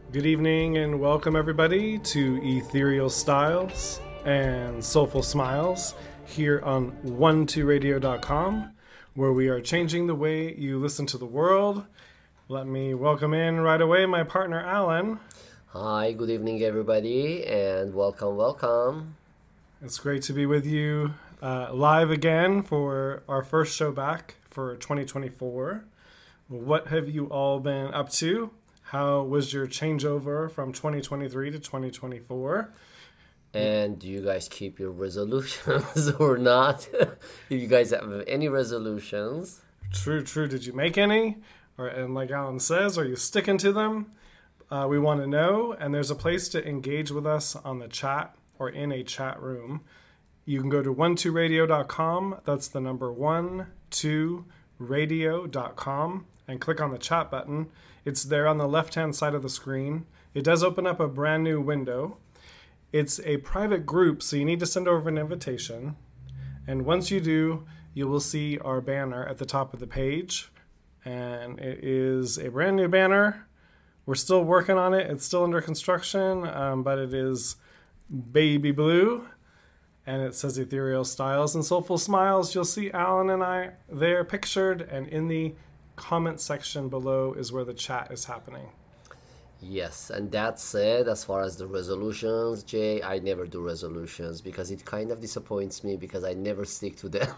Good evening and welcome everybody to Ethereal Styles and Soulful Smiles here on 12radio.com, where we are changing the way you listen to the world. Let me welcome in right away my partner Alan. Hi, good evening everybody and welcome. It's great to be with you live again for our first show back for 2024. What have you all been up to? How was your changeover from 2023 to 2024? And do you guys keep your resolutions or not? If you guys have any resolutions. True. Did you make any? And like Alan says, are you sticking to them? We want to know. And there's a place to engage with us on the chat or in a chat room. You can go to 12radio.com. That's the number 12radio.com and click on the chat button. It's there on the left-hand side of the screen. It does open up a brand new window. It's a private group, so you need to send over an invitation. And once you do, you will see our banner at the top of the page. And it is a brand new banner. We're still working on it. It's still under construction, but it is baby blue. And it says Ethereal Styles and Soulful Smiles. You'll see Alan and I there pictured, and in the comment section below is where the chat is happening. Yes, and that said, as far as the resolutions, Jay, I never do resolutions because it kind of disappoints me because I never stick to them.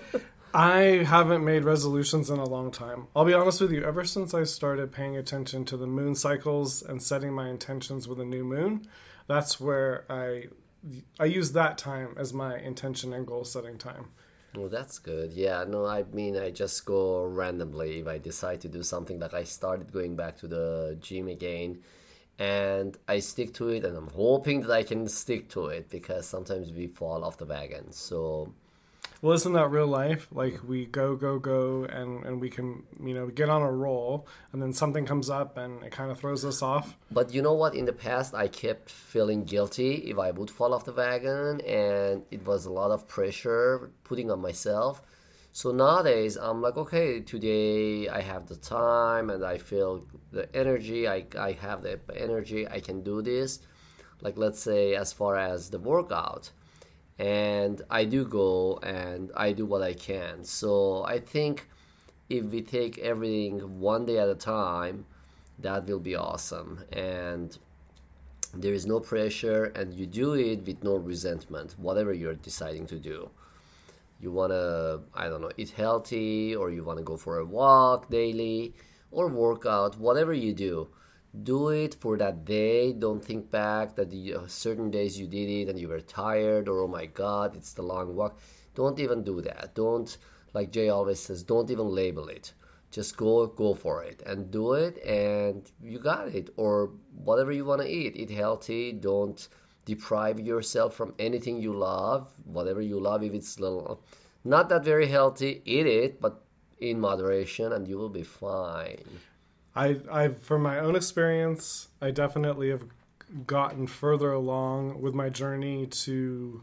I haven't made resolutions in a long time. I'll be honest with you, ever since I started paying attention to the moon cycles and setting my intentions with a new moon, that's where I use that time as my intention and goal setting time. Well, that's good. Yeah, no, I mean, I just go randomly if I decide to do something. Like I started going back to the gym again and I stick to it, and I'm hoping that I can stick to it because sometimes we fall off the wagon. So, well, isn't that real life? Like we go, and we can, get on a roll, and then something comes up and it kind of throws us off. But you know what? In the past, I kept feeling guilty if I would fall off the wagon, and it was a lot of pressure putting on myself. So nowadays, I'm like, okay, today I have the time and I feel the energy. I have the energy. I can do this. Like, let's say, as far as the workout. And I do go and I do what I can. So I think if we take everything one day at a time, that will be awesome. And there is no pressure, and you do it with no resentment, whatever you're deciding to do. You want to, eat healthy, or you want to go for a walk daily, or work out, whatever you do. Do it for that day. Don't think back that certain days you did it and you were tired, or oh my god, it's the long walk. Don't even do that. Don't, like Jay always says, don't even label it. Just go for it and do it, and you got it. Or whatever you want to eat healthy. Don't deprive yourself from anything you love. Whatever you love, if it's little not that very healthy, eat it, but in moderation, and you will be fine. I from my own experience, I definitely have gotten further along with my journey to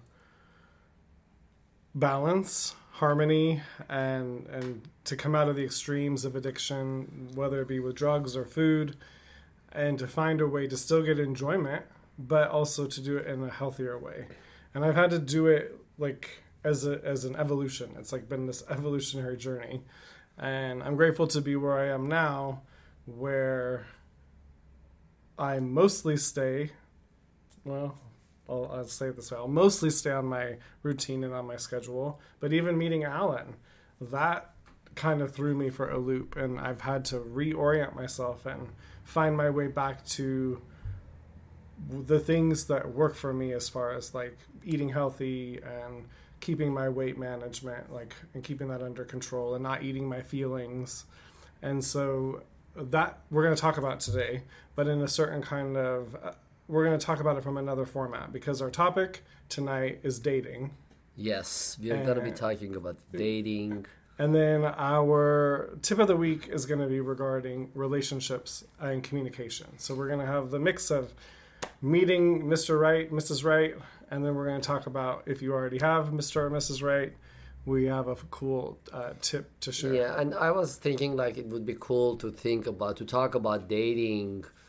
balance, harmony, and to come out of the extremes of addiction, whether it be with drugs or food, and to find a way to still get enjoyment, but also to do it in a healthier way. And I've had to do it like as an evolution. It's like been this evolutionary journey, and I'm grateful to be where I am now, where I mostly stay, I'll say it this way, I'll mostly stay on my routine and on my schedule, but even meeting Alan, that kind of threw me for a loop, and I've had to reorient myself and find my way back to the things that work for me as far as like eating healthy and keeping my weight management, and keeping that under control and not eating my feelings. And so that we're going to talk about today, but in a certain kind of, we're going to talk about it from another format, because our topic tonight is dating. Yes, we're going to be talking about dating. And then our tip of the week is going to be regarding relationships and communication. So we're going to have the mix of meeting Mr. Right, Mrs. Right, and then we're going to talk about if you already have Mr. or Mrs. Right, we have a cool tip to share. Yeah, and I was thinking like it would be cool to talk about dating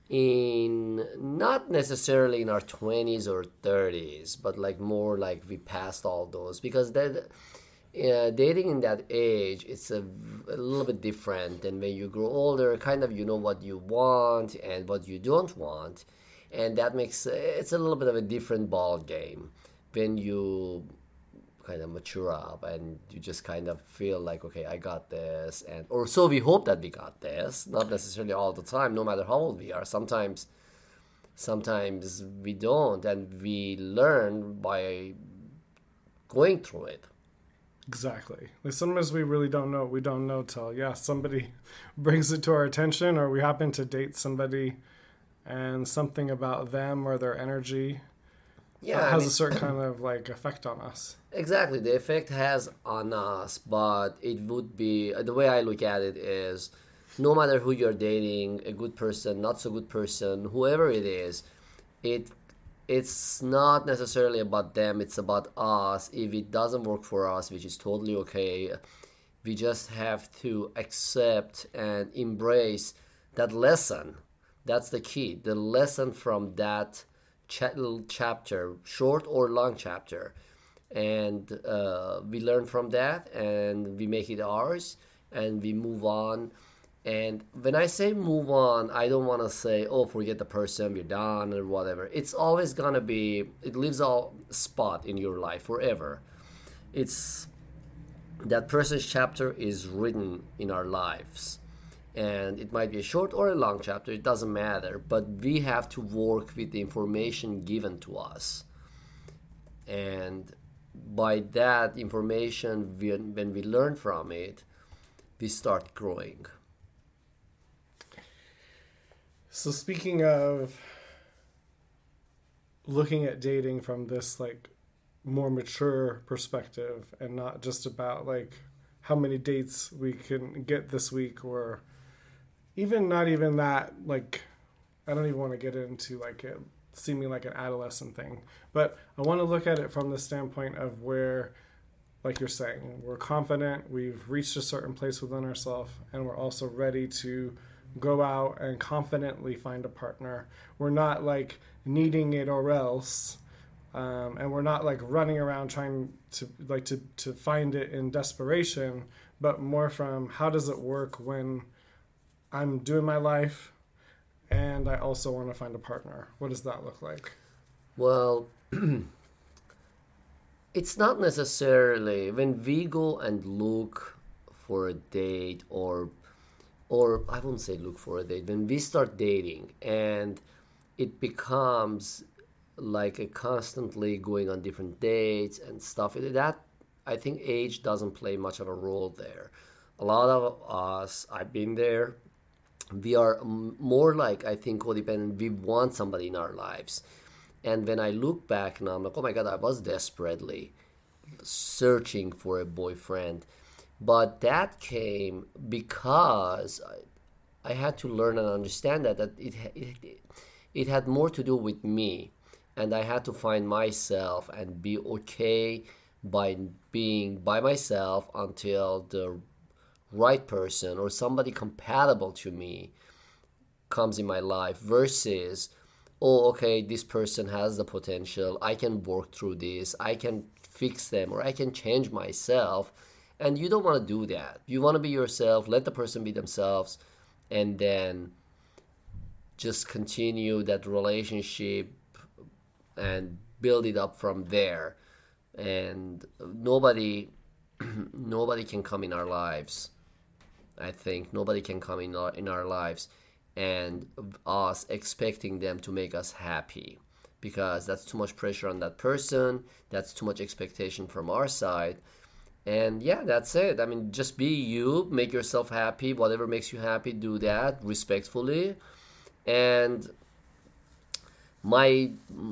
in not necessarily in our 20s or 30s, but like more like we passed all those, because that dating in that age, it's a little bit different than when you grow older. Kind of, you know what you want and what you don't want, and that makes it's a little bit of a different ball game when you kind of mature up and you just kind of feel like, okay, I got this, and or so we hope that we got this, not necessarily all the time, no matter how old we are. Sometimes we don't, and we learn by going through it. Exactly. Like sometimes we really don't know. We don't know till somebody brings it to our attention, or we happen to date somebody, and something about them or their energy has a certain kind of like effect on us. Exactly, the effect has on us, but it would be the way I look at it is, no matter who you're dating, a good person, not so good person, whoever it is, it it's not necessarily about them, it's about us. If it doesn't work for us, which is totally okay, we just have to accept and embrace that lesson. That's the key, the lesson from that chapter, short or long chapter. And we learn from that and we make it ours and we move on. And when I say move on, I don't want to say, oh, forget the person, we're done or whatever. It's always going to be, it leaves a spot in your life forever. It's that person's chapter is written in our lives. And it might be a short or a long chapter, it doesn't matter. But we have to work with the information given to us. And by that information, when we learn from it, we start growing. So speaking of looking at dating from this like more mature perspective and not just about like how many dates we can get this week, or even not even that, like I don't even want to get into like it seeming like an adolescent thing, but I want to look at it from the standpoint of where, like you're saying, we're confident, we've reached a certain place within ourselves, and we're also ready to go out and confidently find a partner. We're not like needing it or else, and we're not like running around trying to like to find it in desperation, but more from how does it work when I'm doing my life and I also want to find a partner. What does that look like? Well, it's not necessarily when we go and look for a date, or I wouldn't say look for a date, when we start dating and it becomes like a constantly going on different dates and stuff, that I think age doesn't play much of a role there. A lot of us, I've been there, we are more like, I think, codependent. We want somebody in our lives. And when I look back now, I'm like, oh my God, I was desperately searching for a boyfriend. But that came because I had to learn and understand that it had more to do with me. And I had to find myself and be okay by being by myself until the right person or somebody compatible to me comes in my life, versus, oh, okay, this person has the potential, I can work through this, I can fix them, or I can change myself. And you don't want to do that. You want to be yourself, let the person be themselves, and then just continue that relationship and build it up from there. And nobody can come in our lives. I think nobody can come in our lives and us expecting them to make us happy, because that's too much pressure on that person. That's too much expectation from our side. And yeah, that's it. I mean, just be you, make yourself happy. Whatever makes you happy, do that respectfully. And my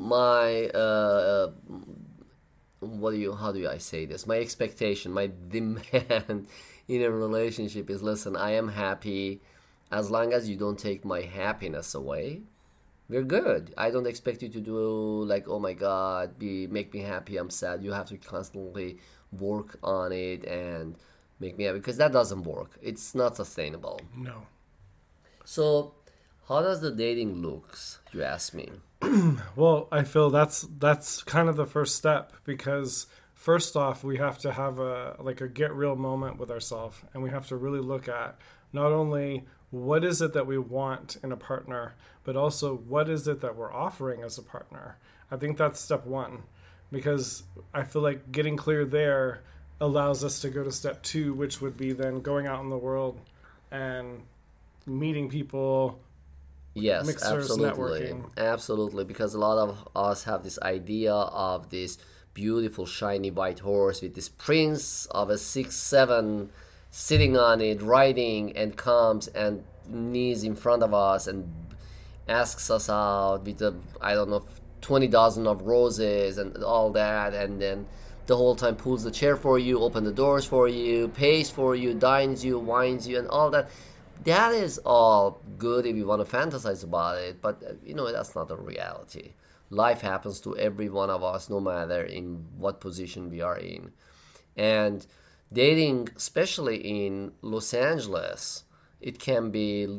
how do I say this? My expectation, my demand in a relationship is, listen, I am happy as long as you don't take my happiness away. We're good. I don't expect you to do like, oh my God, make me happy, I'm sad. You have to constantly work on it and make me happy, because that doesn't work. It's not sustainable. No. So How does the dating looks, you ask me? Well, I feel that's kind of the first step, because first off, we have to have a get real moment with ourselves, and we have to really look at not only what is it that we want in a partner, but also what is it that we're offering as a partner. I think that's step one, because I feel like getting clear there allows us to go to step two, which would be then going out in the world and meeting people. Yes, Mixers, absolutely. networking. Absolutely, because a lot of us have this idea of this beautiful, shiny white horse with this prince of a 6'7" sitting on it, riding, and comes and knees in front of us and asks us out with I don't know, 20 dozen of roses and all that, and then the whole time pulls the chair for you, open the doors for you, pays for you, dines you, wines you, and all that. That is all good if you want to fantasize about it, but that's not the reality. Life happens to every one of us, no matter in what position we are in. And dating, especially in Los Angeles, it can be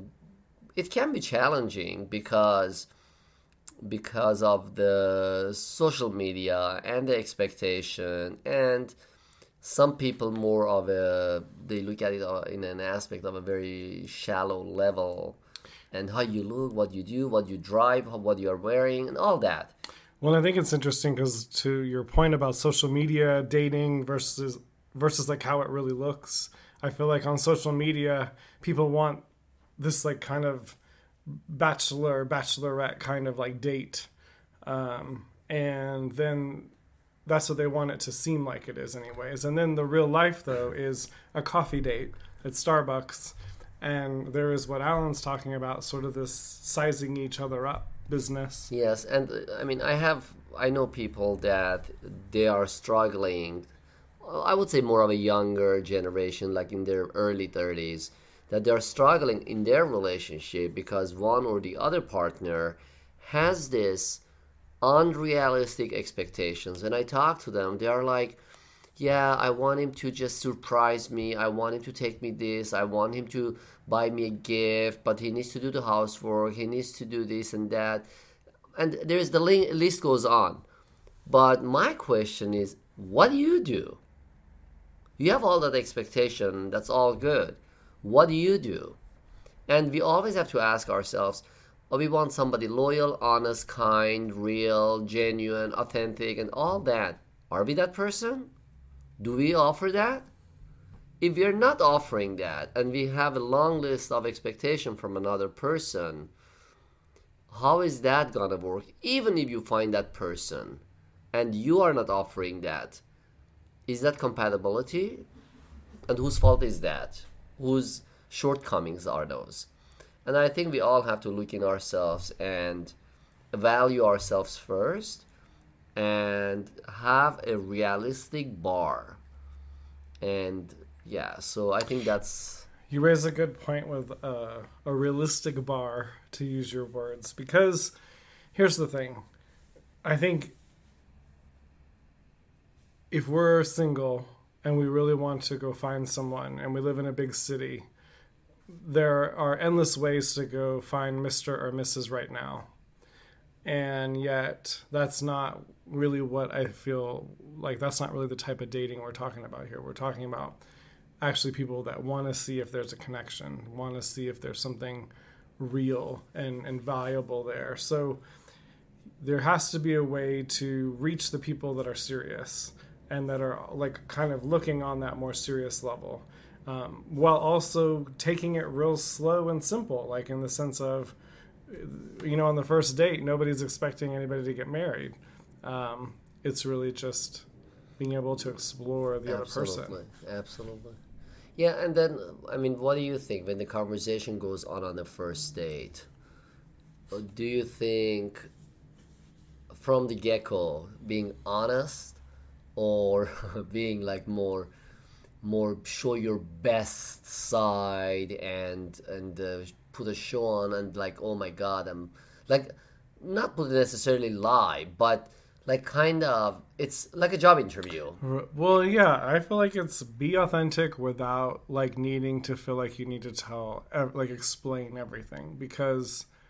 challenging because of the social media and the expectation, and some people they look at it in an aspect of a very shallow level, and how you look, what you do, what you drive, what you're wearing, and all that. Well, I think it's interesting because to your point about social media dating versus like how it really looks, I feel like on social media people want this like kind of bachelorette kind of like date, and then that's what they want it to seem like it is anyways. And then the real life, though, is a coffee date at Starbucks. And there is what Alan's talking about, sort of this sizing each other up business. Yes, and I mean, I know people that they are struggling. I would say more of a younger generation, like in their early 30s, that they're struggling in their relationship because one or the other partner has this unrealistic expectations. When I talk to them, they are like, yeah, I want him to just surprise me, I want him to take me this, I want him to buy me a gift, but he needs to do the housework, he needs to do this and that, and there's the list goes on. But my question is, what do? You have all that expectation, that's all good. What do? And we always have to ask ourselves, we want somebody loyal, honest, kind, real, genuine, authentic, and all that. Are we that person? Do we offer that? If we are not offering that, and we have a long list of expectation from another person, how is that gonna work? Even if you find that person, and you are not offering that, is that compatibility? And whose fault is that? Whose shortcomings are those? And I think we all have to look in ourselves and value ourselves first and have a realistic bar. And yeah, so I think that's... You raise a good point with a realistic bar, to use your words, because here's the thing. I think if we're single and we really want to go find someone and we live in a big city, there are endless ways to go find Mr. or Mrs. right now. And yet that's not really what I feel like. That's not really the type of dating we're talking about here. We're talking about actually people that want to see if there's a connection, want to see if there's something real and valuable there. So there has to be a way to reach the people that are serious and that are like kind of looking on that more serious level. While also taking it real slow and simple, like in the sense of, on the first date, nobody's expecting anybody to get married. It's really just being able to explore the other person. Absolutely. Yeah, and then, I mean, what do you think when the conversation goes on the first date? Do you think from the get-go being honest or being like more show your best side and put a show on and like, oh my god, I'm like, not put necessarily lie, but like kind of, it's like a job interview. Well, yeah, I feel like it's be authentic without like needing to feel like you need to explain everything, because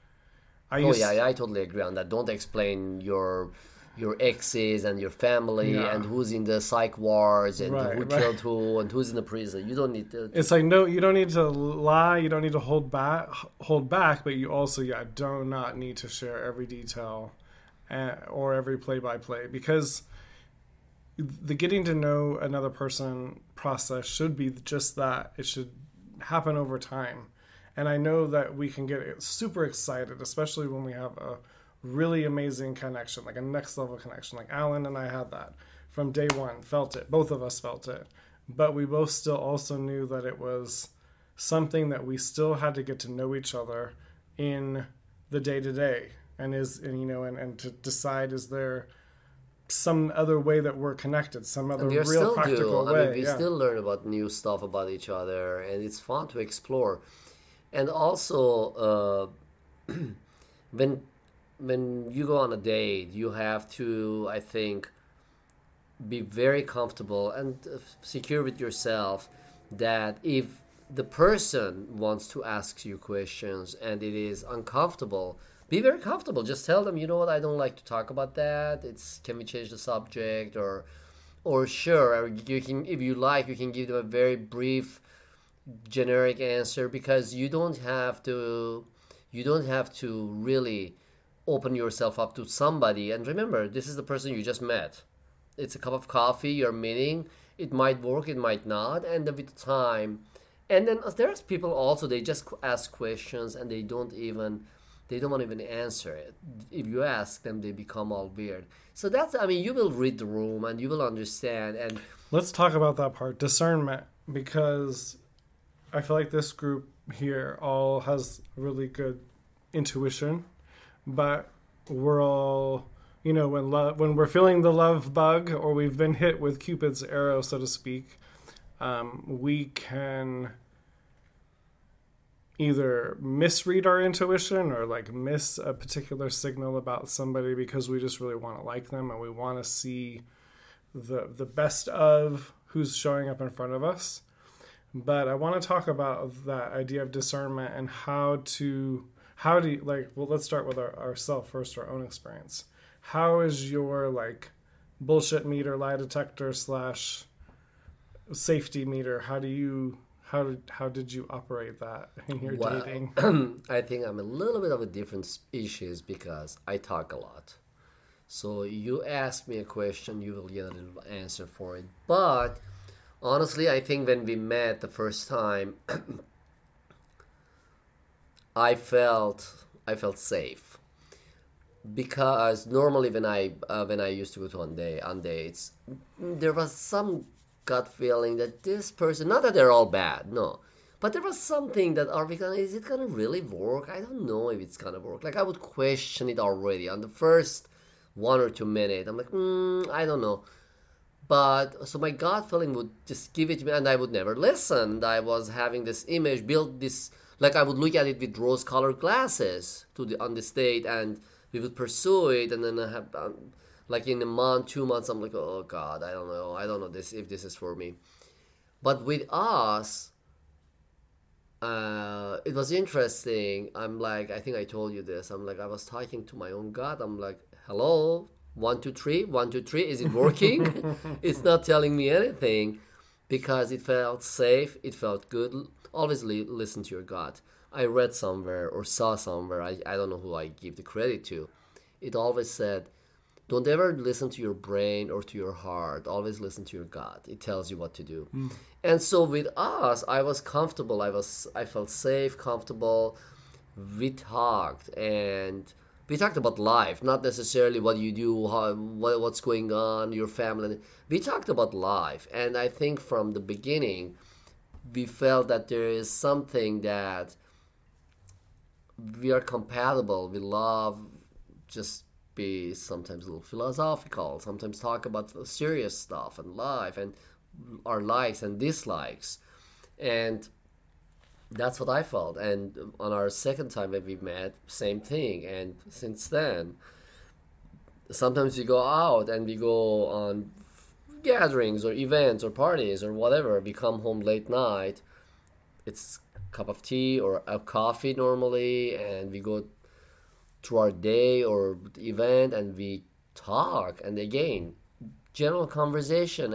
Oh yeah, I totally agree on that. Don't explain your exes and your family and who's in the psych wards and who killed who and who's in the prison. You don't need to. It's like, no, you don't need to lie. You don't need to hold back, but you also do not need to share every detail or every play-by-play, because the getting to know another person process should be just that. It should happen over time. And I know that we can get super excited, especially when we have a really amazing connection, like a next level connection. Like Alan and I had that from day one, felt it. Both of us felt it. But we both still also knew that it was something that we still had to get to know each other in the day to day. And to decide, is there some other way that we're connected, some other real practical way. We still learn about new stuff about each other, and it's fun to explore. And also, when you go on a date, you have to, I think, be very comfortable and secure with yourself that if the person wants to ask you questions and it is uncomfortable, be very comfortable. Just tell them, you know what, I don't like to talk about that. Can we change the subject? Or sure, you can, if you like, you can give them a very brief, generic answer, because you don't have to really open yourself up to somebody. And remember, this is the person you just met. It's a cup of coffee, you're meeting. It might work, it might not, and with time. And then there's people also, they just ask questions and they don't want to even answer it. If you ask them, they become all weird. So you will read the room and you will understand. And let's talk about that part, discernment, because I feel like this group here all has really good intuition, but we're all, when we're feeling the love bug or we've been hit with Cupid's arrow, so to speak, we can either misread our intuition or miss a particular signal about somebody because we just really want to like them and we want to see the best of who's showing up in front of us. But I want to talk about that idea of discernment and how do you, let's start with ourselves first, our own experience. How is your bullshit meter, lie detector / safety meter? How did you operate that in your dating? I think I'm a little bit of a different species because I talk a lot. So you ask me a question, you will get a little answer for it. But honestly, I think when we met the first time, I felt safe, because normally when I used to go on dates, there was some gut feeling that this person, not that they're all bad, no, but there was something that is it gonna really work? I don't know if it's gonna work. I would question it already on the first 1 or 2 minutes. I'm like, I don't know. But so my gut feeling would just give it to me, and I would never listen. I was having this image, built this, I would look at it with rose-colored glasses on this date, and we would pursue it, and then I have, in a month, 2 months, I'm like, oh God, I don't know if this is for me. But with us, it was interesting. I'm like, I think I told you this. I'm like, I was talking to my own gut. I'm like, hello, 1, 2, 3, 1, 2, 3. Is it working? It's not telling me anything, because it felt safe. It felt good. Always listen to your gut. I read somewhere or saw somewhere, I don't know who I give the credit to. It always said, don't ever listen to your brain or to your heart. Always listen to your gut. It tells you what to do. And so with us, I was comfortable. I felt safe, comfortable. We talked about life, not necessarily what you do, what's going on, your family. We talked about life. And I think from the beginning, we felt that there is something that we are compatible. We love just be sometimes a little philosophical, sometimes talk about serious stuff and life and our likes and dislikes. And that's what I felt. And on our second time that we met, same thing. And since then, sometimes we go out and we go on gatherings or events or parties or whatever. We come home late night. It's a cup of tea or a coffee normally, and we go through our day or event, and we talk, and again, general conversation,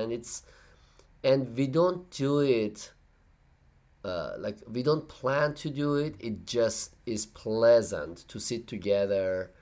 and we don't do it like we don't plan to do it. It just is pleasant to sit together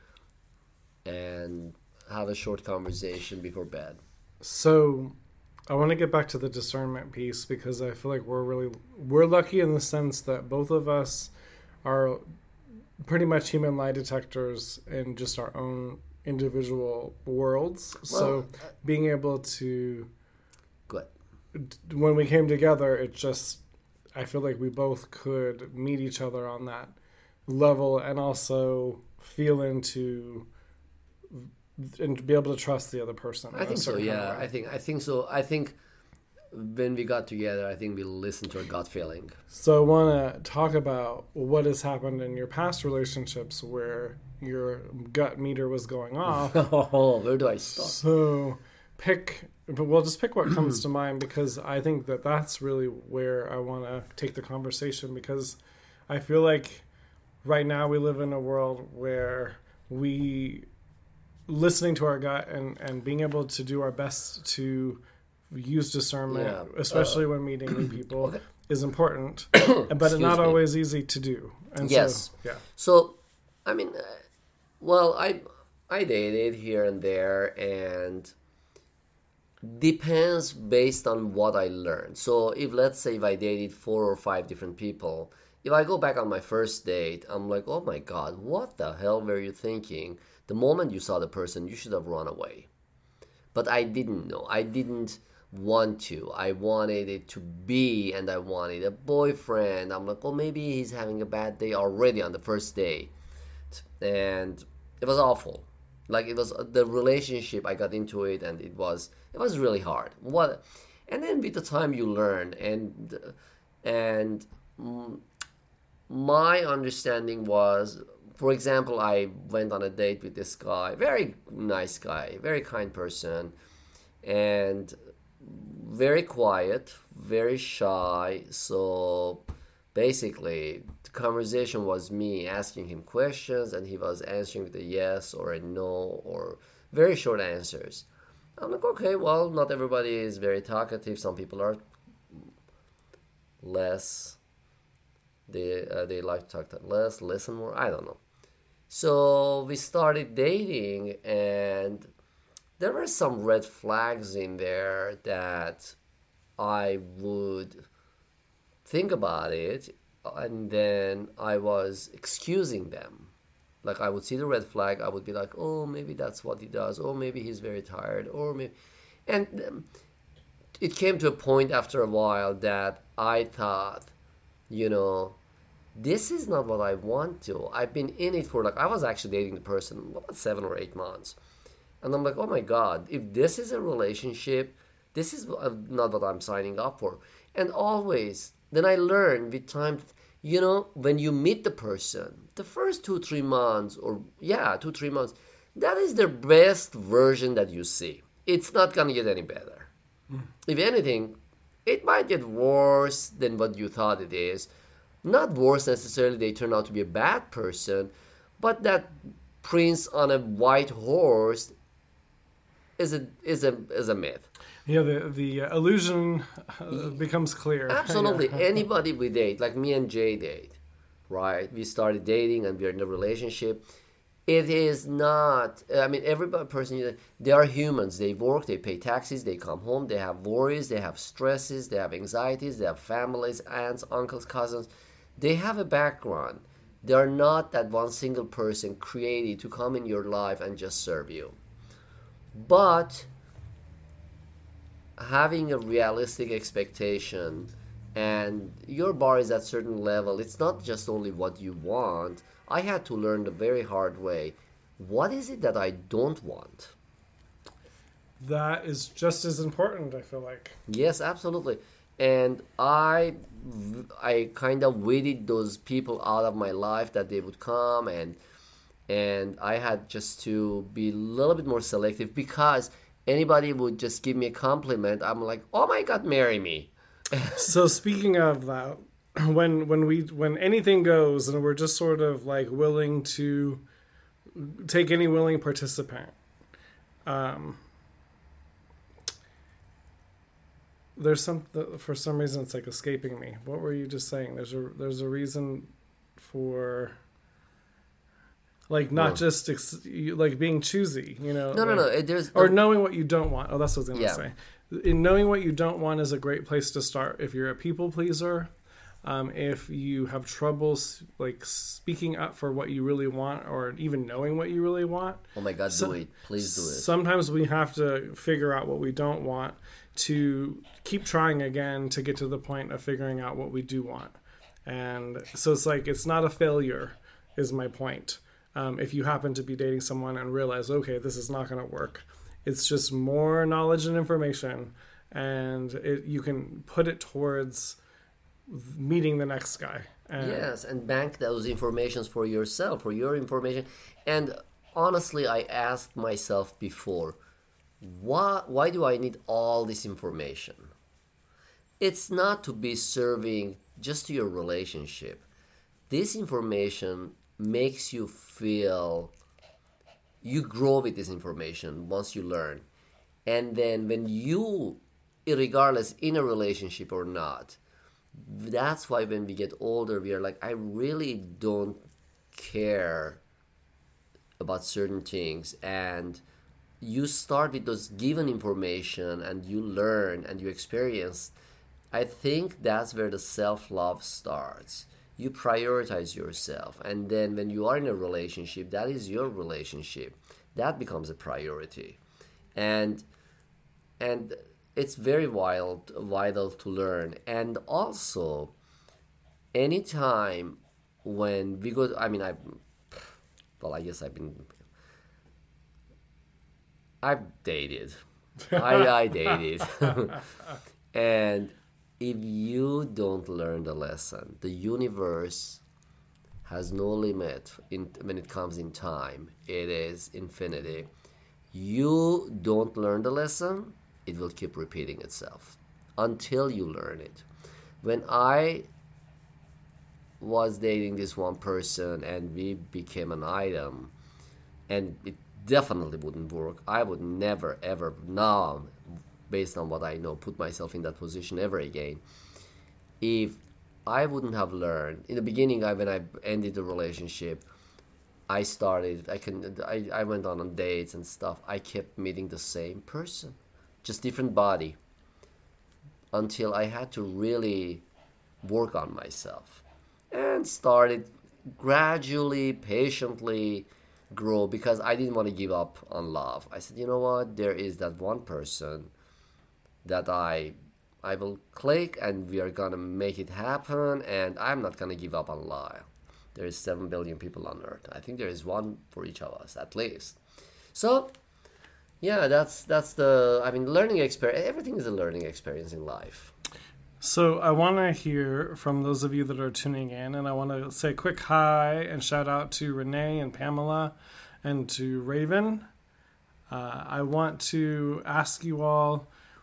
and have a short conversation before bed. So I want to get back to the discernment piece because I feel like we're lucky in the sense that both of us are pretty much human lie detectors in just our own individual worlds. So being able to, Good. when we came together, it just, I feel like we both could meet each other on that level and also feel into and be able to trust the other person. I think so. Yeah, I think so. I think when we got together, I think we listened to our gut feeling. So I want to talk about what has happened in your past relationships where your gut meter was going off. Oh, where do I start? So we'll just pick what comes to mind because I think that that's really where I want to take the conversation because I feel like right now we live in a world where listening to our gut and being able to do our best to use discernment, especially when meeting new people, is important, but it's not always easy to do. And yes. So, I mean, well, I dated here and there, and depends based on what I learned. So, let's say I dated 4 or 5 different people, if I go back on my first date, I'm like, oh my God, what the hell were you thinking? The moment you saw the person, you should have run away. But I didn't know. I didn't want to. I wanted it to be, and I wanted a boyfriend. I'm like, oh, maybe he's having a bad day already on the first day. And it was awful. Like, it was the relationship, I got into it, and it was really hard. And then with the time you learn, and my understanding was, for example, I went on a date with this guy, very nice guy, very kind person, and very quiet, very shy. So basically, the conversation was me asking him questions, and he was answering with a yes or a no or very short answers. I'm like, okay, well, not everybody is very talkative. Some people are less. They like to talk less, listen more. I don't know. So we started dating, and there were some red flags in there that I would think about it, and then I was excusing them. Like, I would see the red flag, I would be like, oh, maybe that's what he does, or maybe he's very tired, or maybe... And it came to a point after a while that I thought, this is not what I want to. I've been in it for, I was actually dating the person about 7 or 8 months. And I'm like, oh my God, if this is a relationship, this is not what I'm signing up for. And always, then I learned with time, when you meet the person, the first 2-3 months, 2-3 months, that is the best version that you see. It's not going to get any better. If anything, it might get worse than what you thought it is. Not worse necessarily, they turn out to be a bad person, but that prince on a white horse is a myth. Yeah, the illusion becomes clear. Absolutely. Anybody we date, like me and Jay date, right? We started dating and we're in a relationship. It is not, every person, they are humans. They work, they pay taxes, they come home, they have worries, they have stresses, they have anxieties, they have families, aunts, uncles, cousins. They have a background. They are not that one single person created to come in your life and just serve you. But having a realistic expectation and your bar is at a certain level, it's not just only what you want. I had to learn the very hard way. What is it that I don't want? That is just as important, I feel like. Yes, absolutely. And I kind of weeded those people out of my life that they would come, and I had just to be a little bit more selective because anybody would just give me a compliment. I'm like, oh my God, marry me. So speaking of that, when anything goes and we're just sort of like willing to take any willing participant. There's for some reason it's like escaping me. What were you just saying? There's a reason for like not just like being choosy, No, like, no. There's or knowing what you don't want. Oh, that's what I was going to Yeah. say. In knowing what you don't want is a great place to start. If you're a people pleaser, if you have troubles like speaking up for what you really want, or even knowing what you really want. Oh my God, do it. Please do it. Sometimes we have to figure out what we don't want to keep trying again to get to the point of figuring out what we do want. And so it's like, it's not a failure is my point. If you happen to be dating someone and realize, okay, this is not going to work, it's just more knowledge and information, and you can put it towards meeting the next guy. Yes, and bank those informations for yourself, for your information. And honestly, I asked myself before, why do I need all this information? It's not to be serving just to your relationship. This information makes you feel you grow with this information once you learn. And then when you, regardless in a relationship or not, that's why when we get older, we are like, I really don't care about certain things. And you start with those given information and you learn and you experience. I think that's where the self-love starts. You prioritize yourself. And then when you are in a relationship, that is your relationship. That becomes a priority. And it's very vital to learn. And also, anytime when we go, I've dated. I dated. And if you don't learn the lesson, the universe has no limit when it comes in time. It is infinity. You don't learn the lesson, it will keep repeating itself until you learn it. When I was dating this one person and we became an item, and it definitely wouldn't work. I would never, ever, now, based on what I know, put myself in that position ever again. If I wouldn't have learned, in the beginning, when I ended the relationship, I went on dates and stuff. I kept meeting the same person, just different body, until I had to really work on myself and started gradually, patiently grow, because I didn't want to give up on love. I said, you know what? There is that one person that I will click, and we are going to make it happen, and I'm not going to give up on love. There is 7 billion people on earth. I think there is one for each of us, at least. So, yeah, that's learning experience. Everything is a learning experience in life. So I want to hear from those of you that are tuning in, and I want to say a quick hi and shout out to Renee and Pamela and to Raven. I want to ask you all,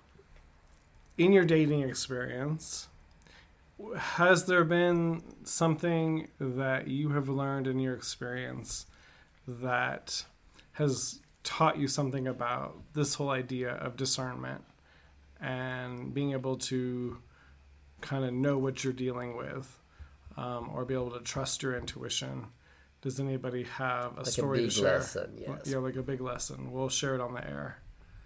in your dating experience, has there been something that you have learned in your experience that has taught you something about this whole idea of discernment and being able to kind of know what you're dealing with, or be able to trust your intuition? Does anybody have a story to share? Lesson, yes. Yeah, like a big lesson. We'll share it on the air.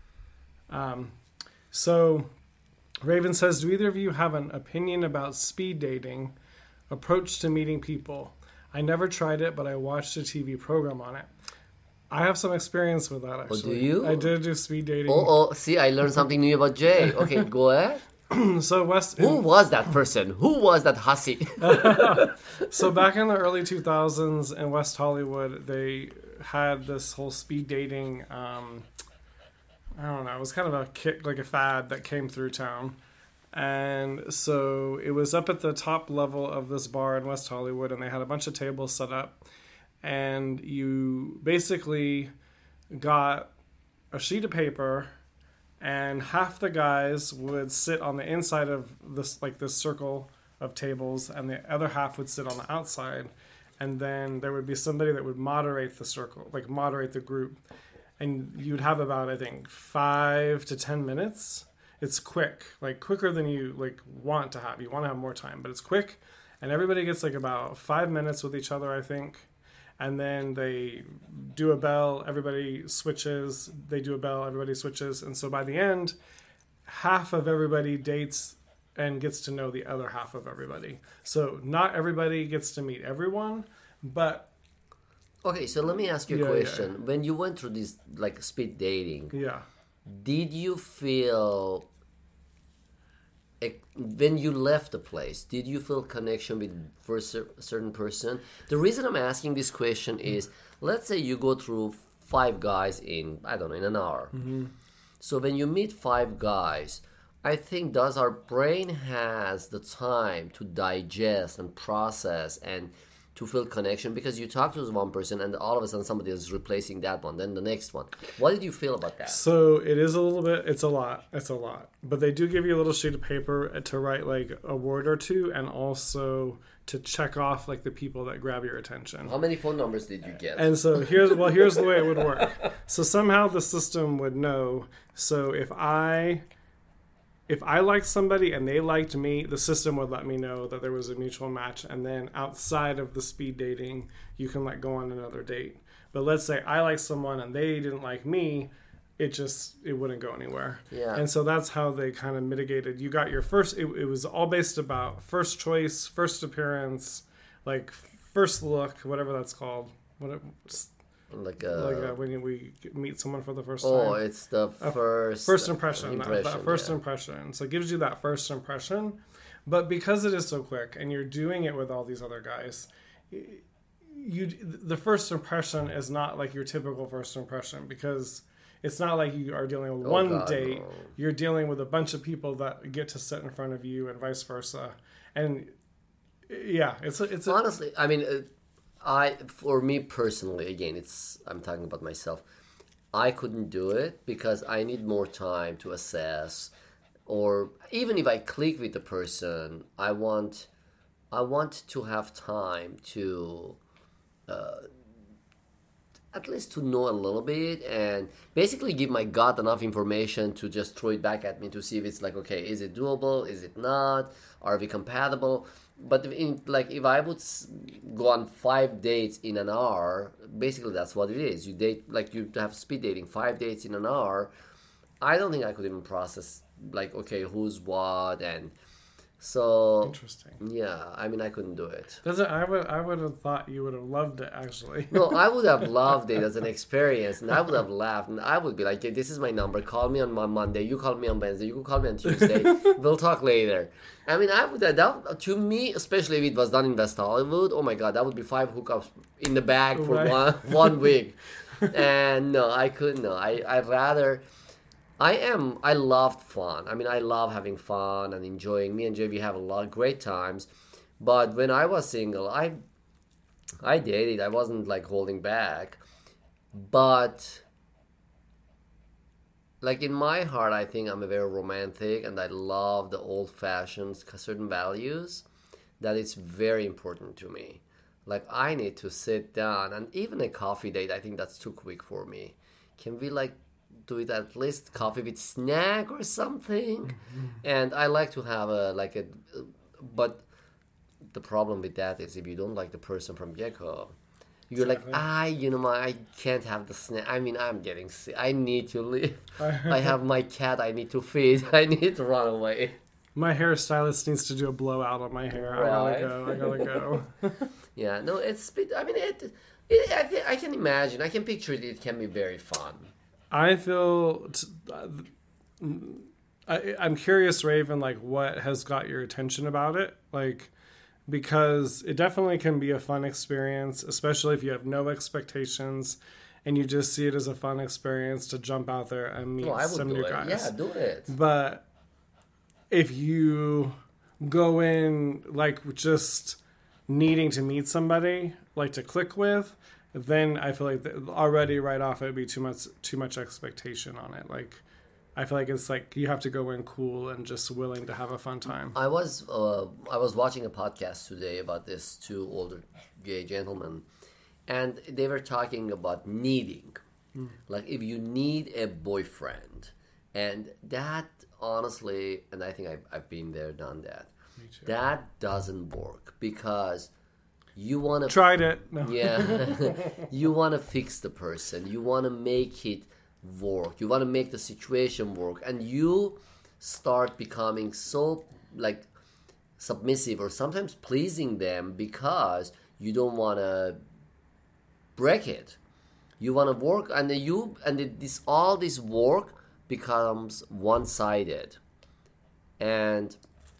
So Raven says, do either of you have an opinion about speed dating, approach to meeting people? I never tried it, but I watched a TV program on it. I have some experience with that, actually. Oh, do you? I did do speed dating. See, I learned something new about Jay. Okay, go ahead. So Who was that person? Who was that hussy? So back in the early 2000s in West Hollywood, they had this whole speed dating, I don't know, it was kind of a kick, like a fad that came through town. And so it was up at the top level of this bar in West Hollywood, and they had a bunch of tables set up. And you basically got a sheet of paper, and half the guys would sit on the inside of this, like this circle of tables, and the other half would sit on the outside. and then there would be somebody that would moderate the circle, like moderate the group, and you'd have about, I think, 5 to 10 minutes. It's quick, like quicker than you like want to have. You want to have more time, but it's quick, and everybody gets like about 5 minutes with each other, I think. And then they do a bell, everybody switches, they do a bell, everybody switches. And so by the end, half of everybody dates and gets to know the other half of everybody. So not everybody gets to meet everyone, but... Okay, so let me ask you a question. Yeah. When you went through this like speed dating, Yeah. did you feel... When you left the place, did you feel connection with first certain person? The reason I'm asking this question is, let's say you go through 5 guys in, I don't know, in an hour. Mm-hmm. So when you meet 5 guys, I think does our brain has the time to digest and process and to feel connection, because you talk to one person and all of a sudden somebody is replacing that one, then the next one. What did you feel about that? So it is a little bit, it's a lot. But they do give you a little sheet of paper to write like a word or two, and also to check off like the people that grab your attention. How many phone numbers did you get? And so here's the way it would work. So somehow the system would know. So if I liked somebody and they liked me, the system would let me know that there was a mutual match. And then outside of the speed dating, you can like go on another date. But let's say I like someone and they didn't like me, it wouldn't go anywhere. Yeah. And so that's how they kind of mitigated. You got your first, it was all based about first choice, first appearance, like first look, whatever that's called. Like when we meet someone for the first time. Oh, it's the first impression. Impression. So it gives you that first impression. But because it is so quick and you're doing it with all these other guys, the first impression is not like your typical first impression, because it's not like you are dealing with one date. No. You're dealing with a bunch of people that get to sit in front of you and vice versa. And yeah, it's honestly, I mean, for me personally, again, I'm talking about myself. I couldn't do it because I need more time to assess, or even if I click with the person, I want to have time to at least to know a little bit, and basically give my gut enough information to just throw it back at me to see if it's like, okay, is it doable? Is it not? Are we compatible? But if I would go on 5 dates in an hour, basically that's what it is. You date, like you have speed dating, 5 dates in an hour. I don't think I could even process like, okay, who's what, and so interesting. Yeah, I mean, I couldn't do it. I would have thought you would have loved it, actually. No, I would have loved it as an experience, and I would have laughed, and I would be like, hey, this is my number. Call me on Monday. You call me on Wednesday. You can call me on Tuesday. We'll talk later. I mean, I would that to me, especially if it was done in West Hollywood. Oh my God, that would be 5 hookups in the bag for one week. And no, I couldn't. No, I'd rather. I loved fun. I mean, I love having fun and enjoying. Me and JV have a lot of great times. But when I was single, I dated. I wasn't like holding back. But like in my heart, I think I'm a very romantic, and I love the old-fashioned certain values that it's very important to me. Like I need to sit down, and even a coffee date, I think that's too quick for me. Can we like do it at least coffee with snack or something? Mm-hmm. And I like to have but the problem with that is if you don't like the person from get-go, you're exactly. Like, I can't have the snack. I mean, I'm getting sick. I need to leave. I have my cat I need to feed. I need to run away. My hairstylist needs to do a blowout on my hair. Right. I gotta go. Yeah, no, I mean, I can imagine. I can picture it. It can be very fun. I feel I'm curious, Raven, like what has got your attention about it? Like, because it definitely can be a fun experience, especially if you have no expectations and you just see it as a fun experience to jump out there and meet some new guys. Yeah, do it. But if you go in like just needing to meet somebody, like to click with, then I feel like already right off it would be too much expectation on it. Like I feel like it's like you have to go in cool and just willing to have a fun time. I was watching a podcast today about this two older gay gentlemen, and they were talking about needing. Like if you need a boyfriend, and that honestly, and I think I've been there, done that. Me too. That doesn't work because you want to Tried it. No. yeah, you want to fix the person. You want to make it work. You want to make the situation work, and you start becoming so like submissive or sometimes pleasing them because you don't want to break it. You want to work, and this all this work becomes one-sided. And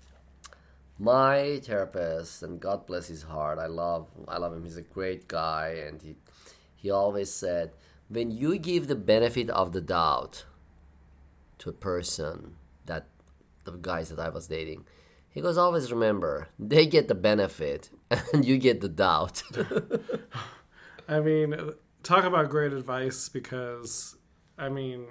my therapist, and God bless his heart, I love him. He's a great guy, and he always said, when you give the benefit of the doubt to a person, that the guys that I was dating, he goes, always remember, they get the benefit and you get the doubt. I mean, talk about great advice, because I mean,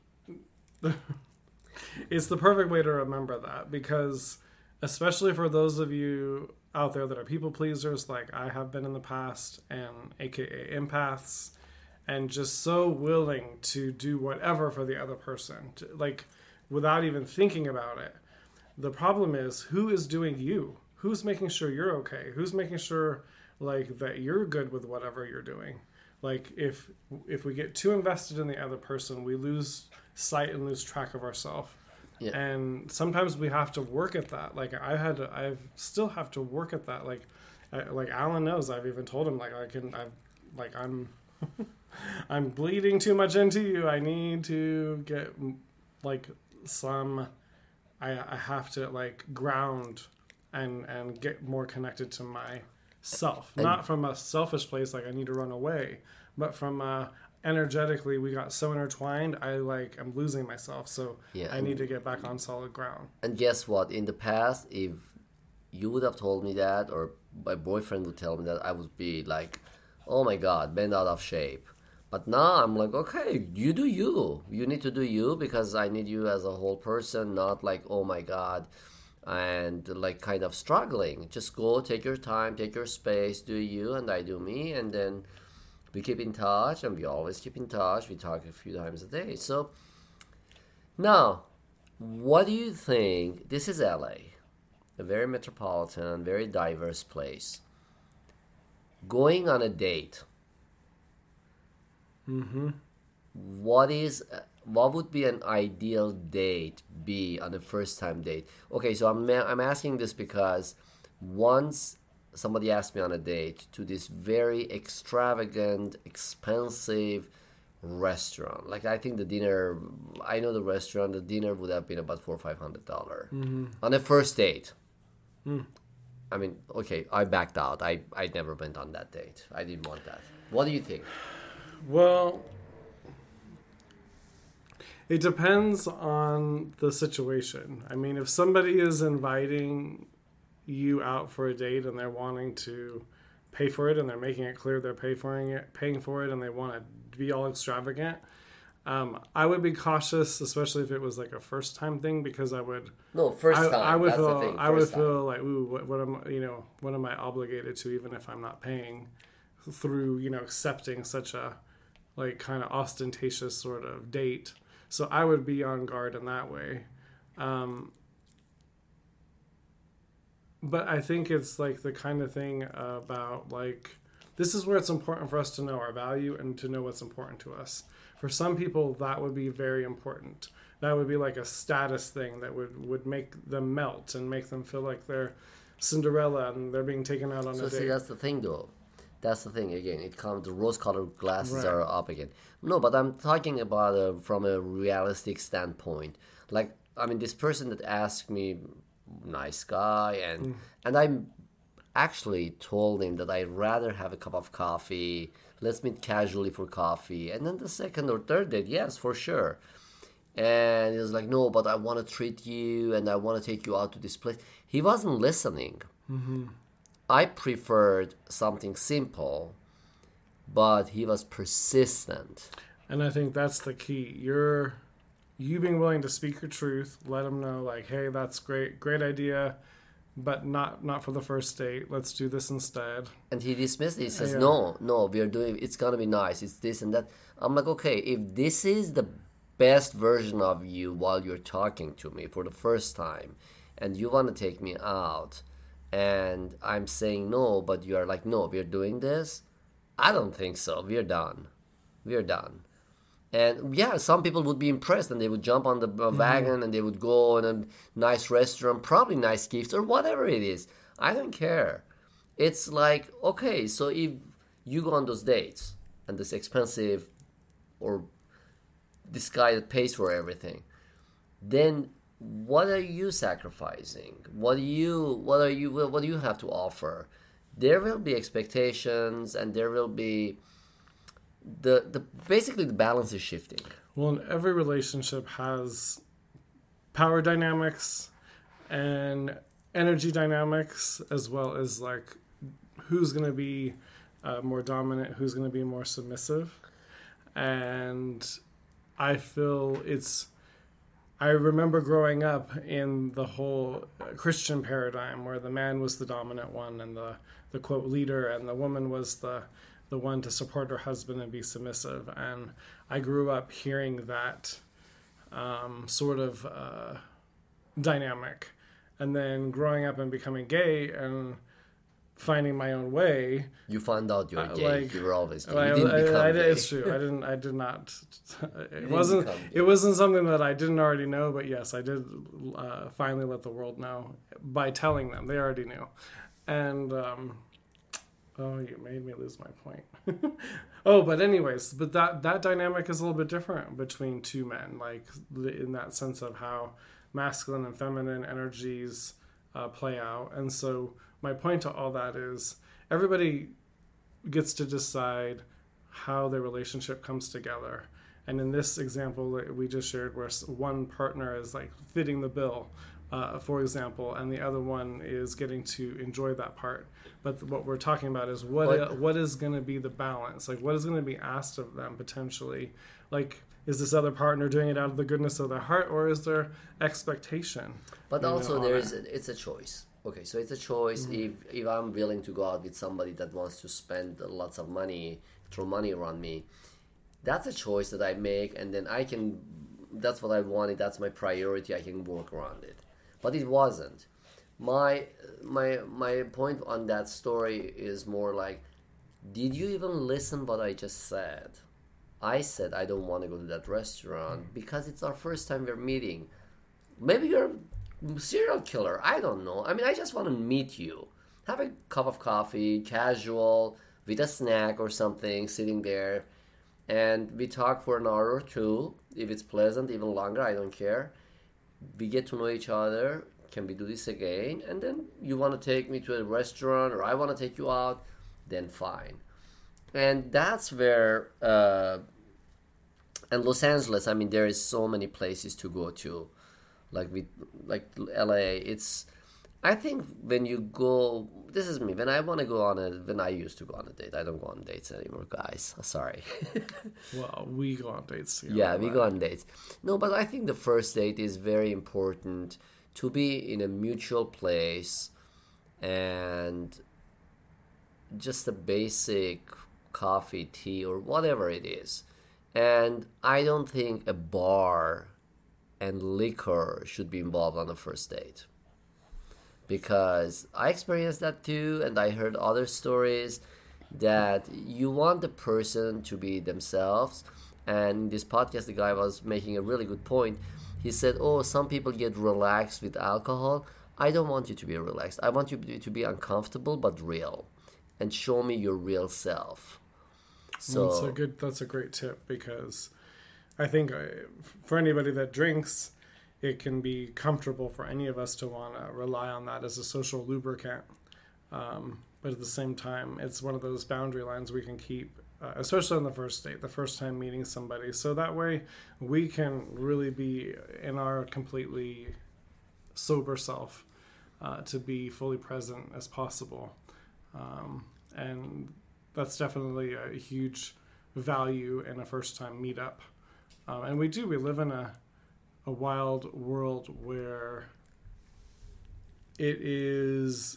it's the perfect way to remember that, because especially for those of you out there that are people pleasers like I have been in the past, and aka empaths, and just so willing to do whatever for the other person, like without even thinking about it. The problem is, who is doing you? Who's making sure you're okay? Who's making sure like that you're good with whatever you're doing? Like if we get too invested in the other person, we lose sight and lose track of ourselves. Yeah. And sometimes we have to work at that. Like I still have to work at that. Like Alan knows. I've even told him I'm I'm bleeding too much into you. I need to get like some. I have to like ground and get more connected to myself. Not from a selfish place like I need to run away, but from energetically we got so intertwined. I'm losing myself. So Yeah, I need to get back on solid ground. And guess what? In the past, if you would have told me that, or my boyfriend would tell me that, I would be like, oh my God, bent out of shape. But now I'm like, okay, you do you. You need to do you, because I need you as a whole person, not like, oh my God, and like kind of struggling. Just go, take your time, take your space, do you, and I do me, and then we keep in touch, and we always keep in touch. We talk a few times a day. So now, what do you think? This is LA, a very metropolitan, very diverse place. Going on a date. Mm-hmm. What would be an ideal date be on a first time date? Okay, so I'm asking this because once somebody asked me on a date to this very extravagant, expensive restaurant. Like I think the dinner, I know the restaurant, the dinner would have been about $400 or $500 on a first date. I mean, okay, I backed out. I never went on that date. I didn't want that. What do you think? Well, it depends on the situation. I mean, if somebody is inviting you out for a date and they're wanting to pay for it and they're making it clear they're paying for it and they want to be all extravagant, I would be cautious, especially if it was like a first time thing, because I would feel like, ooh, what am I obligated to, even if I'm not paying, through accepting such a like kind of ostentatious sort of date. So I would be on guard in that way. But I think it's like the kind of thing about like, this is where it's important for us to know our value and to know what's important to us. For some people, that would be very important. That would be like a status thing that would make them melt and make them feel like they're Cinderella and they're being taken out on a date. So see, that's the thing though. That's the thing again. It comes, the rose-colored glasses Right. are up again. No, but I'm talking about from a realistic standpoint. Like, I mean, this person that asked me, nice guy, and I actually told him that I'd rather have a cup of coffee. Let's meet casually for coffee, and then the second or third date, yes, for sure. And he was like, no, but I want to treat you, and I want to take you out to this place. He wasn't listening. Mm-hmm. I preferred something simple, but he was persistent. And I think that's the key. you being willing to speak your truth, let them know like, hey, that's great idea, but not for the first date. Let's do this instead. And he dismissed it. He says, Yeah. no, we are doing, it's gonna be nice. It's this and that. I'm like, okay, if this is the best version of you while you're talking to me for the first time, and you want to take me out, and I'm saying no, but you're like, no, we're doing this. I don't think so. We're done. We're done. And yeah, some people would be impressed and they would jump on the wagon and they would go in a nice restaurant, probably nice gifts or whatever it is. I don't care. It's like, okay, so if you go on those dates and this expensive or this guy that pays for everything, then what are you sacrificing? What do you have to offer? There will be expectations and there will be the basically the balance is shifting. Well, and every relationship has power dynamics and energy dynamics, as well as like who's going to be more dominant, who's going to be more submissive. And I feel I remember growing up in the whole Christian paradigm where the man was the dominant one and the quote leader, and the woman was the one to support her husband and be submissive. And I grew up hearing that sort of dynamic. And then growing up and becoming gay and finding my own way. You found out you're gay. Like, you were always gay. You didn't become gay. It's true. I did not. It wasn't something that I didn't already know, but yes, I did finally let the world know by telling them. They already knew. And oh, you made me lose my point. But anyways, that dynamic is a little bit different between two men, like in that sense of how masculine and feminine energies play out. And so my point to all that is everybody gets to decide how their relationship comes together. And in this example that we just shared, where one partner is like fitting the bill, for example, and the other one is getting to enjoy that part. But what we're talking about is what is going to be the balance? Like, what is going to be asked of them potentially? Like, is this other partner doing it out of the goodness of their heart, or is there expectation? But also, it's a choice. Okay, so it's a choice. Mm-hmm. If I'm willing to go out with somebody that wants to spend lots of money, throw money around me, that's a choice that I make, and then I can. That's what I wanted. That's my priority. I can work around it. But it wasn't. My point on that story is more like, did you even listen what I just said? I said I don't want to go to that restaurant because it's our first time we're meeting. Maybe you're a serial killer. I don't know. I mean, I just want to meet you. Have a cup of coffee, casual, with a snack or something, sitting there. And we talk for an hour or two. If it's pleasant, even longer, I don't care. We get to know each other. Can we do this again? And then you want to take me to a restaurant or I want to take you out, then fine. And that's where, and Los Angeles, I mean, there is so many places to go to. Like LA, I think when you go, this is me, when I used to go on a date, I don't go on dates anymore, guys. Sorry. Well, we go on dates together. Yeah, we go on dates. No, but I think the first date is very important to be in a mutual place and just a basic coffee, tea, or whatever it is. And I don't think a bar and liquor should be involved on the first date. Because I experienced that too, and I heard other stories that you want the person to be themselves. And in this podcast, the guy was making a really good point. He said, some people get relaxed with alcohol. I don't want you to be relaxed. I want you to be uncomfortable but real. And show me your real self. So that's a great tip, because I think for anybody that drinks, it can be comfortable for any of us to want to rely on that as a social lubricant. But at the same time, it's one of those boundary lines we can keep, especially on the first date, the first time meeting somebody. So that way we can really be in our completely sober self, to be fully present as possible. And that's definitely a huge value in a first time meetup. And we live in a a wild world where it is,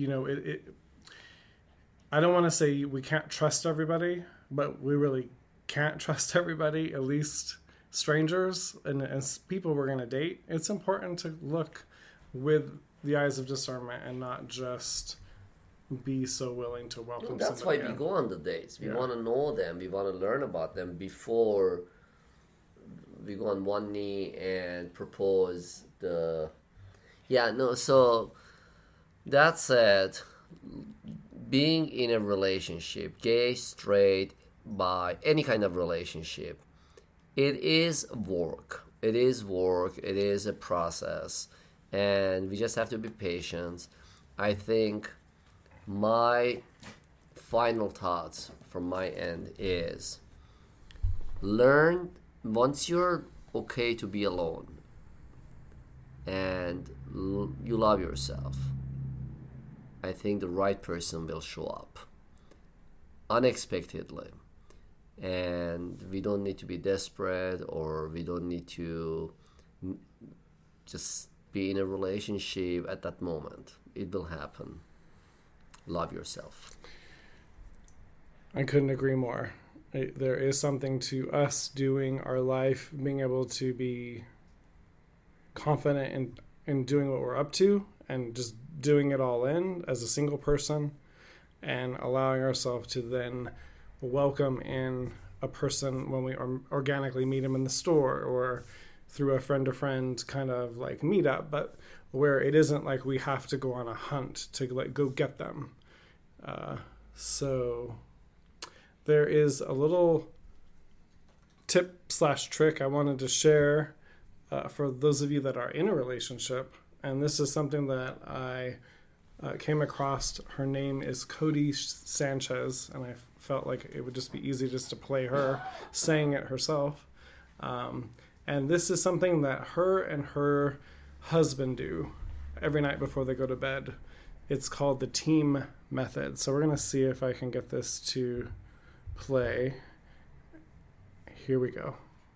I don't want to say we can't trust everybody, but we really can't trust everybody, at least strangers and as people we're going to date. It's important to look with the eyes of discernment and not just be so willing to welcome That's why somebody we go on the dates. We want to know them. We want to learn about them before we go on one knee and propose the... So that said, being in a relationship, gay, straight, bi, any kind of relationship, it is work. It is work. It is a process. And we just have to be patient. I think my final thoughts from my end is learn once you're okay to be alone and you love yourself, I think the right person will show up unexpectedly. And we don't need to be desperate, or we don't need to just be in a relationship at that moment. It will happen. Love yourself. I couldn't agree more. There is something to us doing our life, being able to be confident in doing what we're up to and just doing it all in as a single person, and allowing ourselves to then welcome in a person when we organically meet them in the store or through a friend-to-friend kind of like meetup, but where it isn't like we have to go on a hunt to like go get them. So there is a little tip/trick I wanted to share for those of you that are in a relationship. And this is something that I came across. Her name is Cody Sanchez, and I felt like it would just be easy just to play her saying it herself. And this is something that her and her husband do every night before they go to bed. It's called the team method. So we're going to see if I can get this to play. Here we go.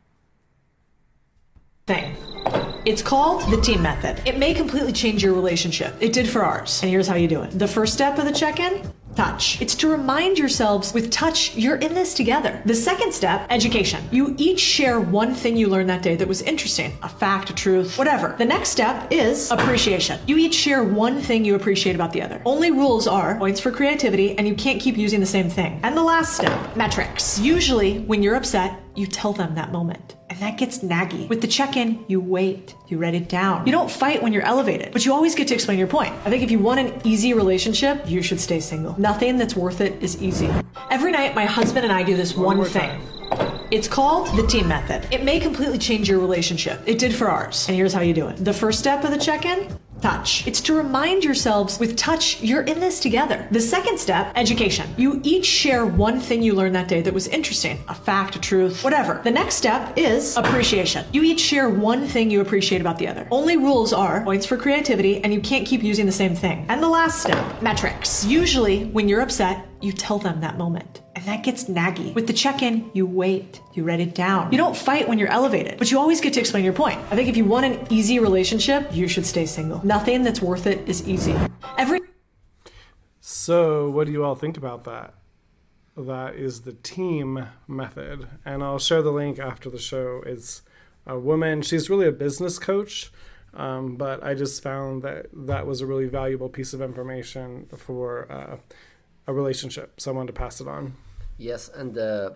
Thing. It's called the team method. It may completely change your relationship. It did for ours. And here's how you do it. The first step of the check-in, touch. It's to remind yourselves with touch, you're in this together. The second step, education. You each share one thing you learned that day that was interesting, a fact, a truth, whatever. The next step is appreciation. You each share one thing you appreciate about the other. Only rules are points for creativity, and you can't keep using the same thing. And the last step, metrics. Usually, when you're upset, you tell them that moment. And that gets naggy. With the check-in, you wait. You write it down. You don't fight when you're elevated, but you always get to explain your point. I think if you want an easy relationship, you should stay single. Nothing that's worth it is easy. Every night, my husband and I do this one thing. It's called the team method. It may completely change your relationship. It did for ours. And here's how you do it. The first step of the check-in, touch. It's to remind yourselves with touch, you're in this together. The second step, education. You each share one thing you learned that day that was interesting, a fact, a truth, whatever. The next step is appreciation. You each share one thing you appreciate about the other. Only rules are points for creativity, and you can't keep using the same thing. And the last step, metrics. Usually, when you're upset, you tell them that moment. And that gets naggy. With the check-in, you wait. You write it down. You don't fight when you're elevated, but you always get to explain your point. I think if you want an easy relationship, you should stay single. Nothing that's worth it is easy. So what do you all think about that? That is the team method. And I'll share the link after the show. It's a woman. She's really a business coach. But I just found that that was a really valuable piece of information for a relationship. So I wanted to pass it on. Yes, and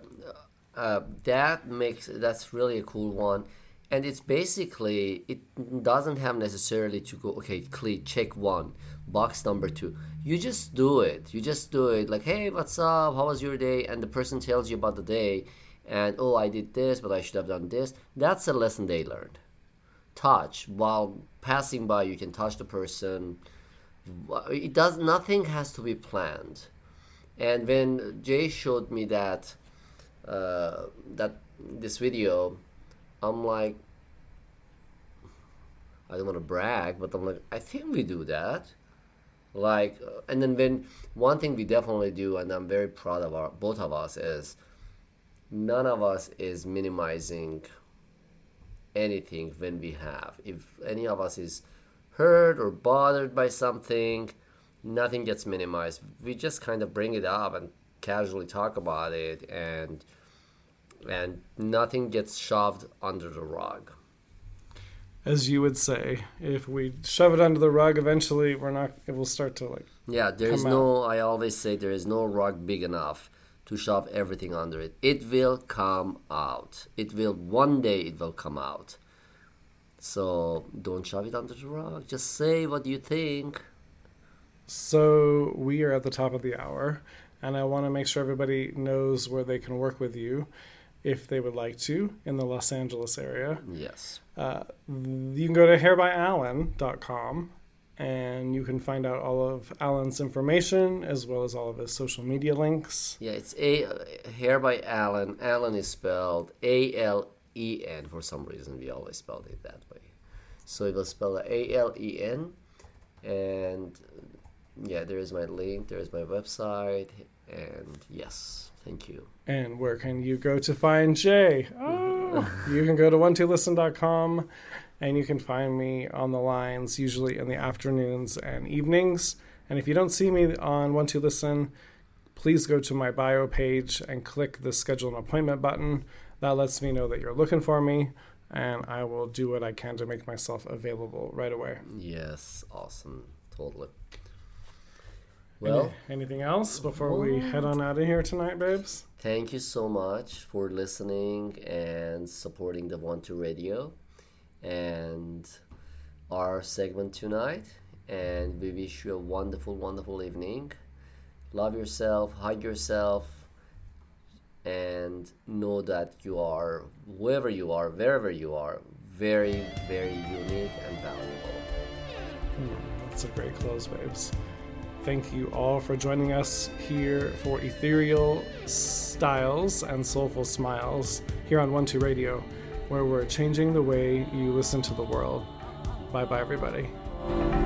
that's really a cool one. And it's basically, it doesn't have necessarily to go, okay, click, check one, box number 2. You just do it. You just do it like, hey, what's up? How was your day? And the person tells you about the day. And, oh, I did this, but I should have done this. That's a lesson they learned. Touch. While passing by, you can touch the person. Nothing has to be planned. And when Jay showed me that this video, I'm like, I don't want to brag, but I'm like, I think we do that. Like, and then when one thing we definitely do, and I'm very proud of both of us, is none of us is minimizing anything when we have. If any of us is hurt or bothered by something, nothing gets minimized. We just kind of bring it up and casually talk about it, and nothing gets shoved under the rug. As you would say, if we shove it under the rug, eventually it will start to like. Yeah, there is no, I always say there is no rug big enough to shove everything under it. It will come out. One day it will come out. So don't shove it under the rug. Just say what you think. So we are at the top of the hour, and I want to make sure everybody knows where they can work with you if they would like to in the Los Angeles area. Yes. You can go to hairbyallen.com, and you can find out all of Alan's information as well as all of his social media links. Yeah, it's Hair by Allen. Allen is spelled A-L-E-N. For some reason, we always spelled it that way. So it was spelled A-L-E-N. And yeah, there is my link. There is my website. And yes, thank you. And where can you go to find Jay? Oh, you can go to 12listen.com, and you can find me on the lines usually in the afternoons and evenings. And if you don't see me on 12listen, please go to my bio page and click the schedule an appointment button. That lets me know that you're looking for me, and I will do what I can to make myself available right away. Yes, awesome. Totally. Well, anything else before we head on out of here tonight, babes? Thank you so much for listening and supporting the 12 Radio and our segment tonight. And we wish you a wonderful, wonderful evening. Love yourself, hug yourself, and know that you are, whoever you are, wherever you are, very, very unique and valuable. That's a great close, babes. Thank you all for joining us here for Ethereal Styles and Soulful Smiles here on 12 Radio, where we're changing the way you listen to the world. Bye-bye, everybody.